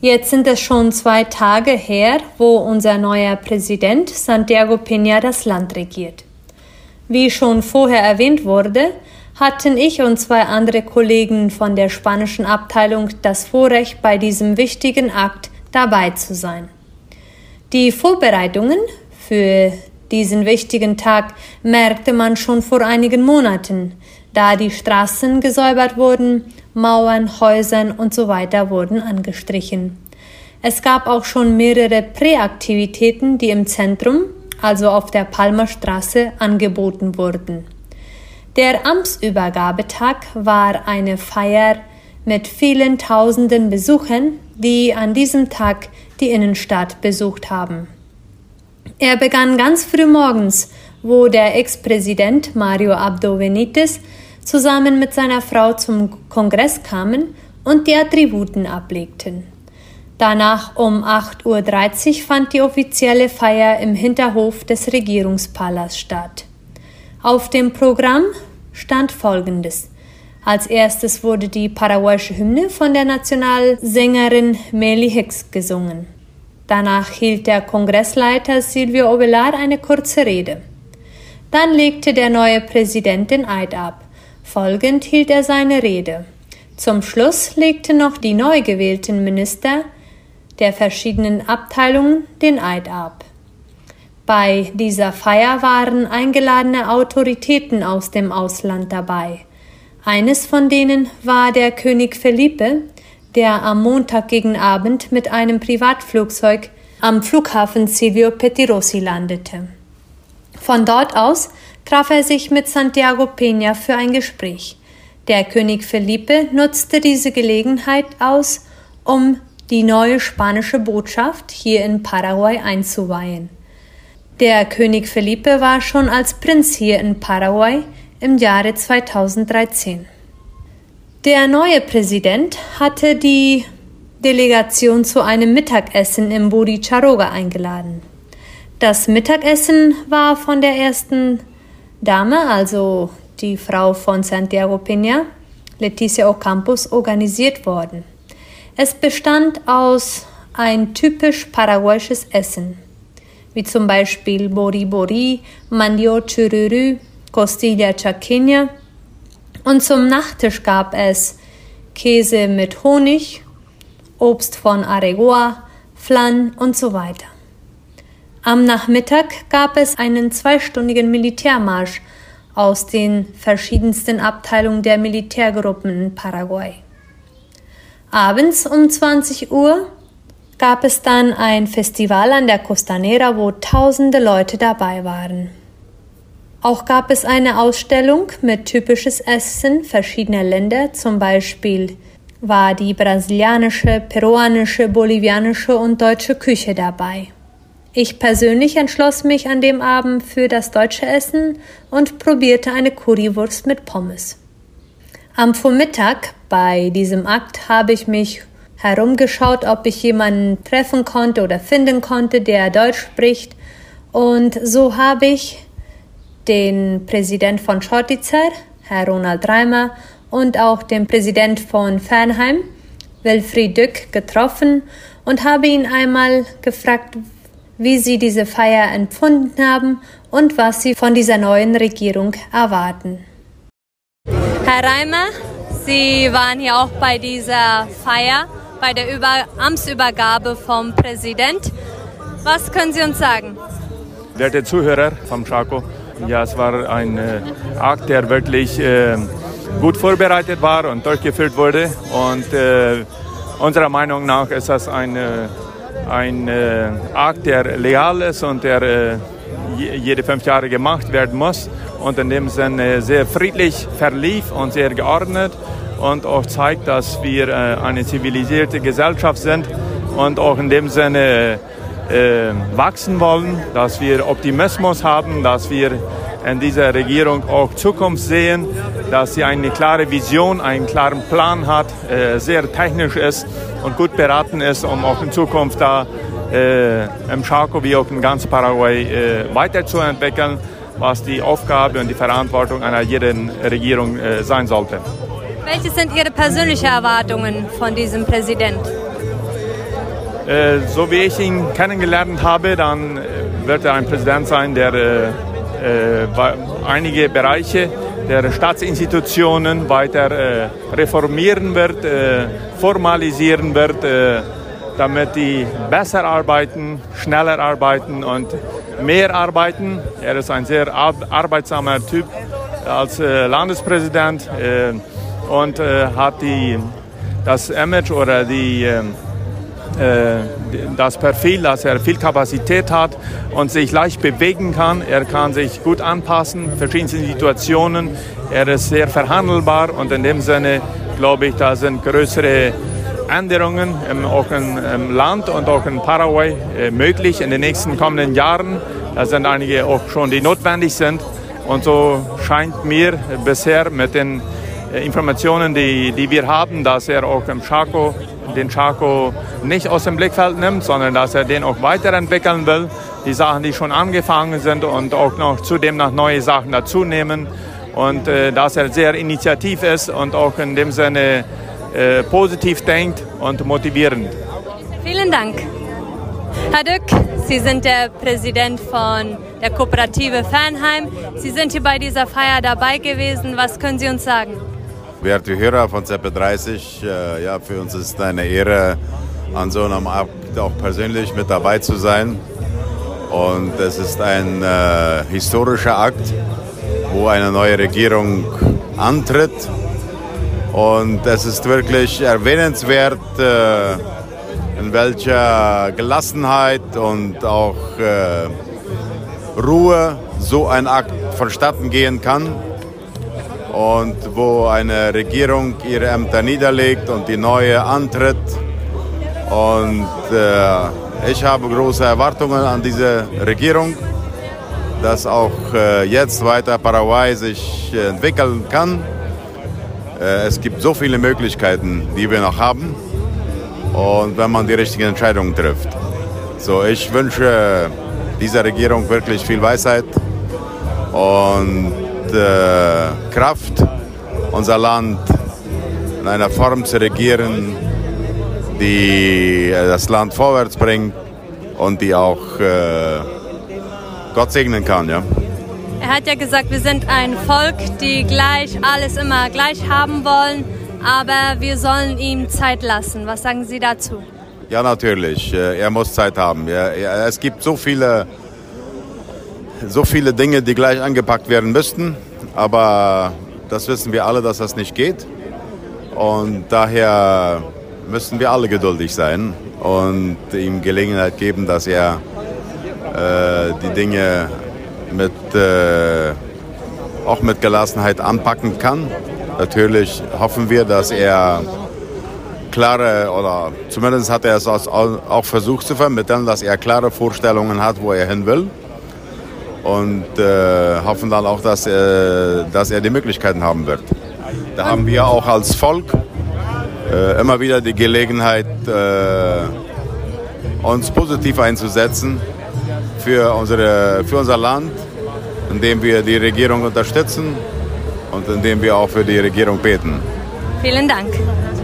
Jetzt sind es schon 2 Tage her, wo unser neuer Präsident Santiago Peña das Land regiert. Wie schon vorher erwähnt wurde, hatten ich und 2 andere Kollegen von der spanischen Abteilung das Vorrecht, bei diesem wichtigen Akt dabei zu sein. Die Vorbereitungen für diesen wichtigen Tag merkte man schon vor einigen Monaten, da die Straßen gesäubert wurden, Mauern, Häusern und so weiter wurden angestrichen. Es gab auch schon mehrere Präaktivitäten, die im Zentrum, also auf der Palmerstraße, angeboten wurden. Der Amtsübergabetag war eine Feier mit vielen tausenden Besuchern, die an diesem Tag die Innenstadt besucht haben. Er begann ganz früh morgens, wo der Ex-Präsident Mario Abdo Benítez zusammen mit seiner Frau zum Kongress kamen und die Attributen ablegten. Danach um 8:30 Uhr fand die offizielle Feier im Hinterhof des Regierungspalasts statt. Auf dem Programm stand Folgendes. Als erstes wurde die paraguayische Hymne von der Nationalsängerin Meli Hicks gesungen. Danach hielt der Kongressleiter Silvio Ovelar eine kurze Rede. Dann legte der neue Präsident den Eid ab. Folgend hielt er seine Rede. Zum Schluss legten noch die neu gewählten Minister der verschiedenen Abteilungen den Eid ab. Bei dieser Feier waren eingeladene Autoritäten aus dem Ausland dabei. Eines von denen war der König Felipe, der am Montag gegen Abend mit einem Privatflugzeug am Flughafen Silvio Pettirossi landete. Von dort aus traf er sich mit Santiago Peña für ein Gespräch. Der König Felipe nutzte diese Gelegenheit aus, um die neue spanische Botschaft hier in Paraguay einzuweihen. Der König Felipe war schon als Prinz hier in Paraguay im Jahre 2013. Der neue Präsident hatte die Delegation zu einem Mittagessen im Buricharoga eingeladen. Das Mittagessen war von der ersten Dame, also die Frau von Santiago Peña, Leticia Ocampos, organisiert worden. Es bestand aus ein typisch paraguayisches Essen, wie zum Beispiel Bori-Bori, Mandio Chururu, Costilla Chaqueña, und zum Nachtisch gab es Käse mit Honig, Obst von Aregoa, Flan und so weiter. Am Nachmittag gab es einen 2-stündigen Militärmarsch aus den verschiedensten Abteilungen der Militärgruppen in Paraguay. Abends um 20 Uhr gab es dann ein Festival an der Costanera, wo tausende Leute dabei waren. Auch gab es eine Ausstellung mit typisches Essen verschiedener Länder, zum Beispiel war die brasilianische, peruanische, bolivianische und deutsche Küche dabei. Ich persönlich entschloss mich an dem Abend für das deutsche Essen und probierte eine Currywurst mit Pommes. Am Vormittag bei diesem Akt habe ich mich herumgeschaut, ob ich jemanden treffen konnte oder finden konnte, der Deutsch spricht, und so habe ich den Präsident von Chortizer, Herr Ronald Reimer, und auch den Präsident von Fernheim, Wilfried Dück, getroffen und habe ihn einmal gefragt, wie sie diese Feier empfunden haben und was sie von dieser neuen Regierung erwarten. Herr Reimer, Sie waren hier auch bei dieser Feier, bei der Amtsübergabe vom Präsident. Was können Sie uns sagen? Werte Zuhörer vom Chaco, ja, es war ein Akt, der wirklich gut vorbereitet war und durchgeführt wurde. Und unserer Meinung nach ist das ein Akt, der legal ist und der jede 5 Jahre gemacht werden muss und in dem Sinne sehr friedlich verlief und sehr geordnet und auch zeigt, dass wir eine zivilisierte Gesellschaft sind und auch in dem Sinne wachsen wollen, dass wir Optimismus haben, dass wir in dieser Regierung auch Zukunft sehen, dass sie eine klare Vision, einen klaren Plan hat, sehr technisch ist und gut beraten ist, um auch in Zukunft da im Chaco wie auch in ganz Paraguay weiterzuentwickeln, was die Aufgabe und die Verantwortung einer jeden Regierung sein sollte. Welche sind Ihre persönlichen Erwartungen von diesem Präsident? So wie ich ihn kennengelernt habe, dann wird er ein Präsident sein, der einige Bereiche der Staatsinstitutionen weiter reformieren wird, formalisieren wird, damit die besser arbeiten, schneller arbeiten und mehr arbeiten. Er ist ein sehr arbeitsamer Typ als Landespräsident und hat das Image oder das Profil, dass er viel Kapazität hat und sich leicht bewegen kann. Er kann sich gut anpassen, verschiedene Situationen. Er ist sehr verhandelbar und in dem Sinne glaube ich, da sind größere Änderungen auch im Land und auch in Paraguay möglich in den nächsten kommenden Jahren. Da sind einige auch schon, die notwendig sind. Und so scheint mir bisher mit den Informationen, die wir haben, dass er auch den Chaco nicht aus dem Blickfeld nimmt, sondern dass er den auch weiterentwickeln will. Die Sachen, die schon angefangen sind und auch noch zudem noch neue Sachen dazu nehmen. Und dass er sehr initiativ ist und auch in dem Sinne positiv denkt und motivierend. Vielen Dank. Herr Dück, Sie sind der Präsident von der Kooperative Fernheim. Sie sind hier bei dieser Feier dabei gewesen. Was können Sie uns sagen? Werte Hörer von ZB30, ja, für uns ist es eine Ehre, an so einem Akt auch persönlich mit dabei zu sein. Und es ist ein historischer Akt, wo eine neue Regierung antritt. Und es ist wirklich erwähnenswert, in welcher Gelassenheit und auch Ruhe so ein Akt vonstatten gehen kann. Und wo eine Regierung ihre Ämter niederlegt und die neue antritt. Und ich habe große Erwartungen an diese Regierung, dass auch jetzt weiter Paraguay sich entwickeln kann. Es gibt so viele Möglichkeiten, die wir noch haben. Und wenn man die richtigen Entscheidungen trifft. So, ich wünsche dieser Regierung wirklich viel Weisheit und Kraft, unser Land in einer Form zu regieren, die das Land vorwärts bringt und die auch Gott segnen kann. Ja? Er hat ja gesagt, wir sind ein Volk, die alles immer gleich haben wollen, aber wir sollen ihm Zeit lassen. Was sagen Sie dazu? Ja, natürlich. Er muss Zeit haben. Es gibt so viele Dinge, die gleich angepackt werden müssten. Aber das wissen wir alle, dass das nicht geht. Und daher müssen wir alle geduldig sein und ihm Gelegenheit geben, dass er die Dinge auch mit Gelassenheit anpacken kann. Natürlich hoffen wir, dass er klare, oder zumindest hat er es auch versucht zu vermitteln, dass er klare Vorstellungen hat, wo er hin will. Und hoffen dann auch, dass er die Möglichkeiten haben wird. Da haben wir auch als Volk immer wieder die Gelegenheit, uns positiv einzusetzen für unser Land, indem wir die Regierung unterstützen und indem wir auch für die Regierung beten. Vielen Dank.